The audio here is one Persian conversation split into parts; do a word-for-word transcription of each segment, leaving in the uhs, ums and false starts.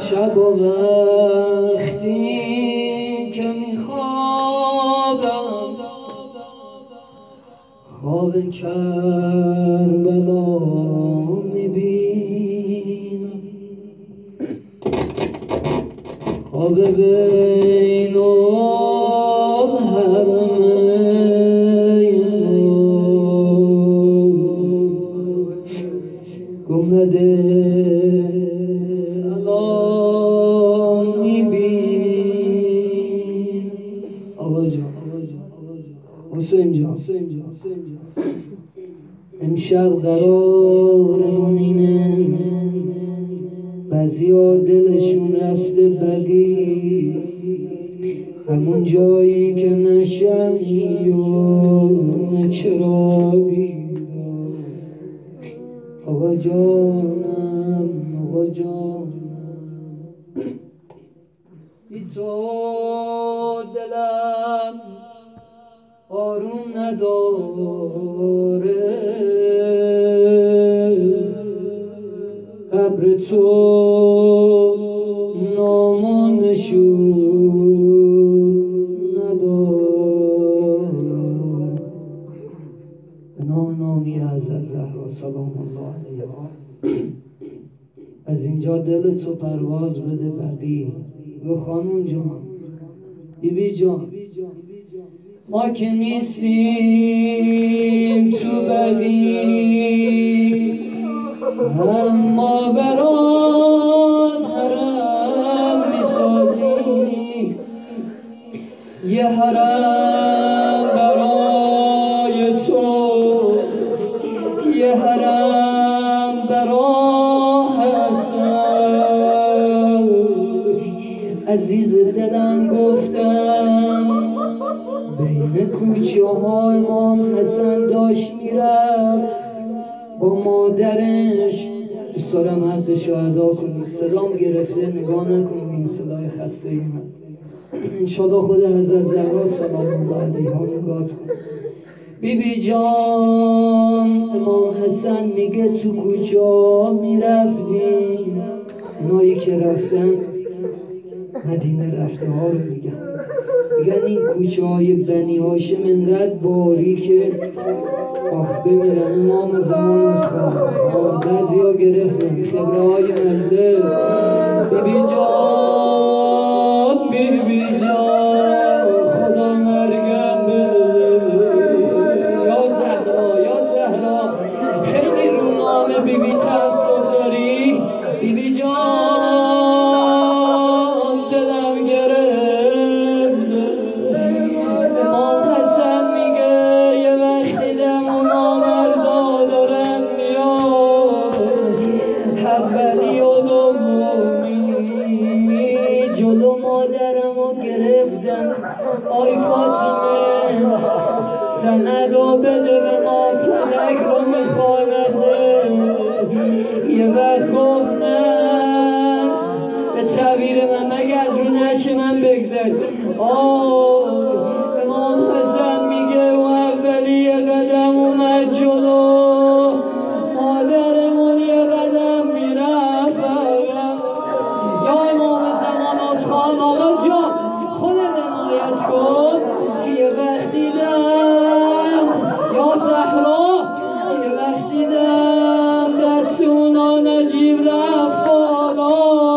شب و وقتی که میخوابم خواب کربلا میبینم، خواب بین الحرمین گنبد حسین جان امشب قرارمون اینه، بعضیا دلشون رفته بقی، همون جایی که نه شمعی و نه چراغی. آقا جانم آقا جانم بی تو دلم آروم نداره، قبر تو نام و نشون نداره. به نام نامی از زهرا سلام الله علیها از اینجا دلتو پرواز بده بقی. و خانون جان بی بی جان ما که نیستیم تو بقی، اما برات حرم میسازیم، یه حرم برای تو، یه حرم برا حسن. عزیز دلم گفتم بین کوچه ها امام حسن داشت میرفت با مادرش. دوست دارم حقش رو ادا کنیم. صدام گرفته نگاه نکنیم، صدای خسته ای هست. انشالله خود حضرت زهرا سلام الله علیها نگاه کن. بی بی جان امام حسن میگه تو کوچه ها میرفتیم، اونایی که رفتن مدینه رفته ها رو میگن، میگن این کوچه های بنی هاشم انقدر باریکه آخ بمیرن امام زمان از خواه. بعضی ها گرفتن خبره های مجلس. بی بی جان بی بی جان خدا مرگم بده. یا زهرا یا زهرا خیلی رو نام بی بی تعصب داری. بی بی جان دلم گرفت. امام حسن میگه یه وقت دیدم اونا مردا دارن میاد، اولی و دومی جلو مادرمو گرفتم. آی فاطمه سند رو بده به ما، فلک رو میخوایم ازه. یه وقت گفت نه، به تعبیر من مگه از رو نشه من بگذر. آه امام حسن میگه و اولی یه قدم اومد جلو، مادرمون یه قدم میرفت. یا امام زمان از خواهم آقا جان خودت حمایت کن. یه وقت دیدم یا زهرا، یه وقت دیدم دست اونا نجیب رفت بالا،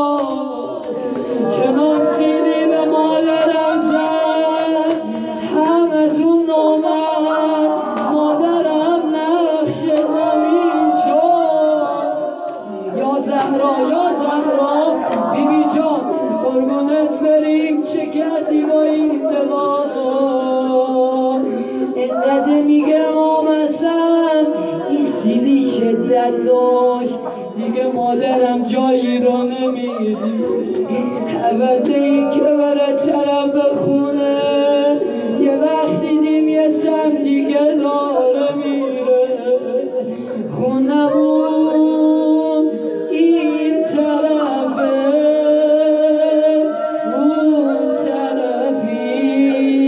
چنان سینی به مادرم زد هم از اون نامد، مادرم نقش زمین شد. یا زهرا یا زهرا بی بی جان قربونت بریم، چه کردی با این دلا. اینقدر میگه امام حسن این سیلی شدت داشت دیگه مادرم جایی رو نمیدی، عوض این که بره طرف خونه یه وقت دیدیم یه سم دیگه داره میره خونمون این طرفه اون طرفی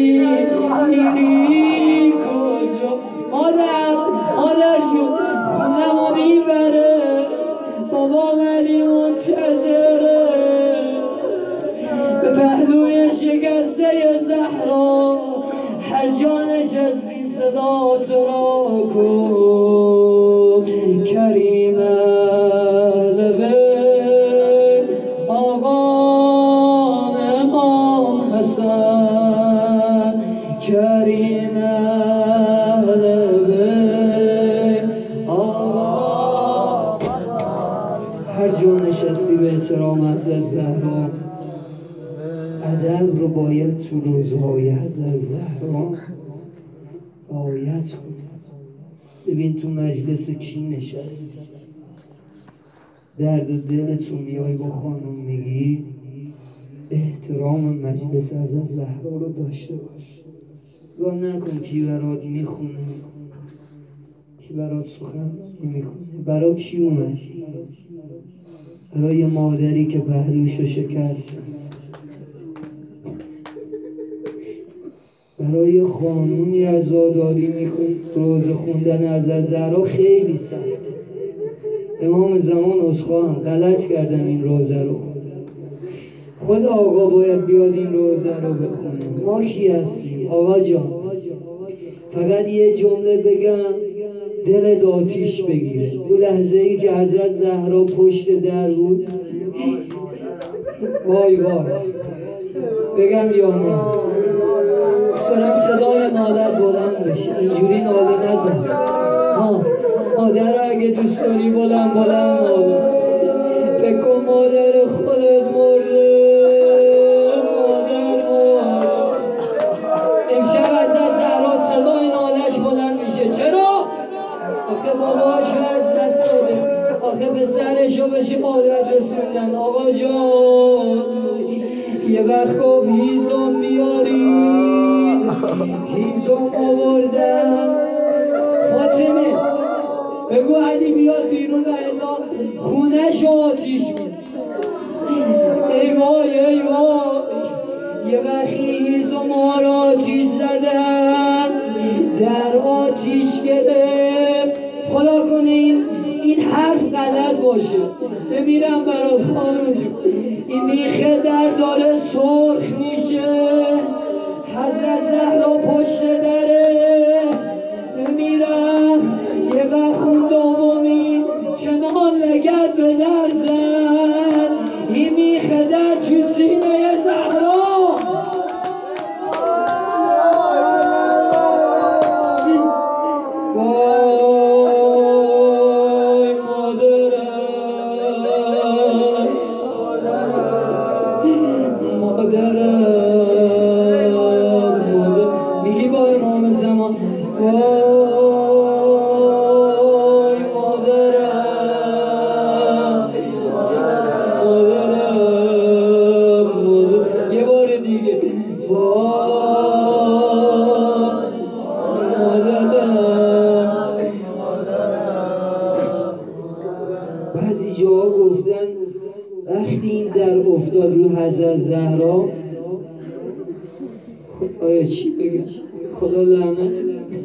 میری کجا. مادر مادر شد خونمون این بره، بابا ولی منتظره شکسته زهرا هر جا نشستی صدا تو را کن کریم اهل بیت آقا امام حسن کریم اهل بیت آقا هر جا نشستی به احترام حضرت زهرا ادب رو باید تو روزهای حضرت زهرا رعایت کنید. ببین تو مجلس کی نشستی درد و دلتون میای با خانم میگی احترام مجلس حضرت زهرا رو داشته باش. گاه نکن کی برات میخونه کی برات سخن میخونه. برا کی اومدی؟ برای یه مادری که پهلوشو شکست، برای خانومی عزاداری میخون روز خوندن از زهرا خیلی سخته. امام زمان عذرخواهم غلط کردم این روزه رو. خود آقا باید بیاد این روزه رو بخونه. ما کی هستیم؟ آقا جان فقط یه جمله بگم دلت آتیش بگیره. اون لحظه ای که حضرت زهرا پشت در بود وای وای بگم یا نه؟ سرم صدای نالت بلند بشه. اینجوری ناله نزن. ها مادر اگه دوست داری بلند بلند ناله. فکر کن مادر خودت مرده. مادر مرده. امشب از زهرا صدای نالش بلند میشه. چرا؟ آخه باباشو از دست داده. آخه پسرشو بشه مادر رسوندن. آقا جان یه وقت گفت هیزم بیارید هیزم آوردن. فاطمه بگو علی بیاد بیرون و الا خونش آتیش میزن. ای وای ای وای یه وقتی هیزم ها را آتیش زدن در آتیش گرفت. خدا کنه این این حرف غلط باشه. بمیرم برات خانم جون. این میخه در داره سرخ میشه. حضرت زهرا پشت دره. بمیرم یه وقت اون دومی چنان لگت به در زد. این میخه در تو سینه زهرا. میگی با امام زمان وای مادرم مادرم یه بار دیگه وای مادرم. بعضی جاها گفتن وقتی این در افتاد رو حضرت زهرا آیا چی بگم خدا لعنت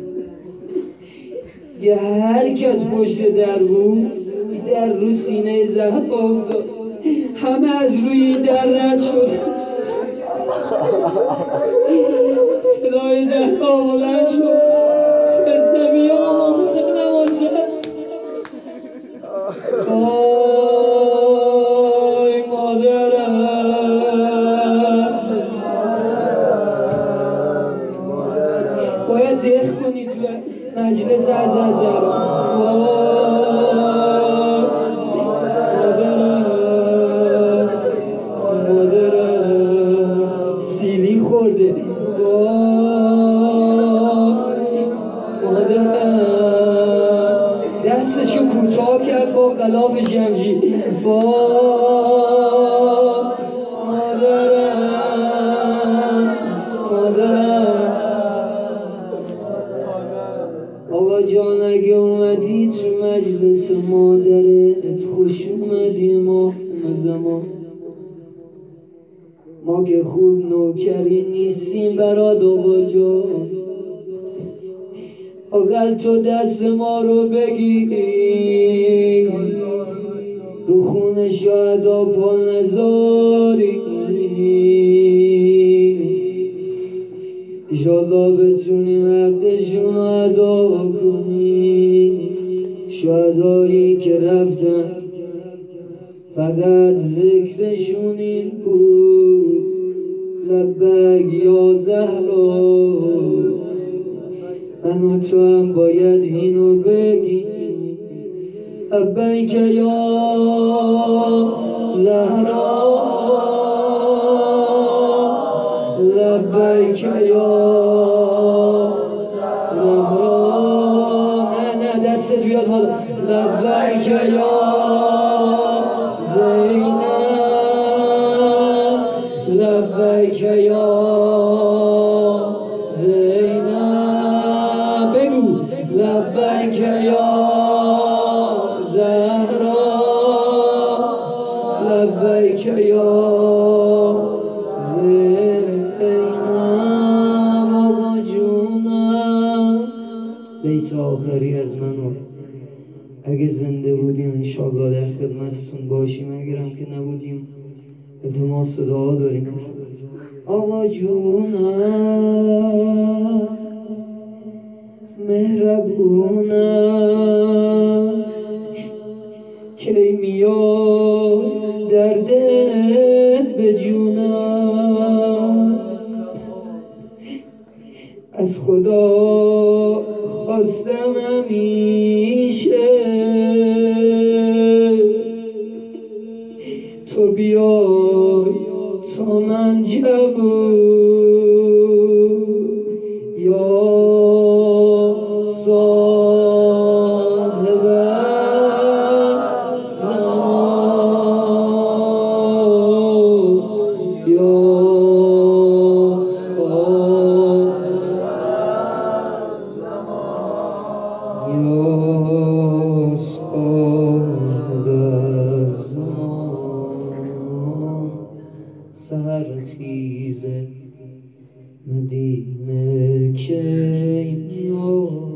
یه هر کس پشت در بود در رو سینه زهرا افتاد. همه از روی این در رد شد. صدای زهرا بلند شد قصه بیا محسن نمازه. آی مادرم باید دخ کنی تو مجلس از زهرا. مادرم مادرم سیلی خورده. مادرم دستشو کوتاه کرد با غلاف شمشیر. مادرم مادرم. آقا جان اگه اومدی تو مجلس مادرت خوش اومدی ما زمان. ما که خوب نوکری نیستیم برات آقا جان. اقل تو دست ما رو بگیر رو خون شهدا پا نذاری. انشالله بتونیم حقشون رو ادا کنیم. شهدایی که رفتن فقط ذکرشون این بود لبک یا زهرا. من و تو هم باید اینو بگیم لبیک یا زهرا، لبیک یا زهرا. نه نه دست بیاد بالا. لبیک یا زینب، لبیک یا زینب. بگو لبیک یا زهرا، لبیک یا زینب. آقا جونم بیت آخری از منو اگه زنده بودیم انشالله در خدمتتون باشیم، اگرم که نبودیم التماس دعا داریم. آقا جونم مهربونم کی میای دردت به جونم. از خدا خواستم همیشه تو بیای تا من جوون یا صاحب زمان، یا صاحب زمان، یا صاحب زمان. سرخیز مدینه کی میاد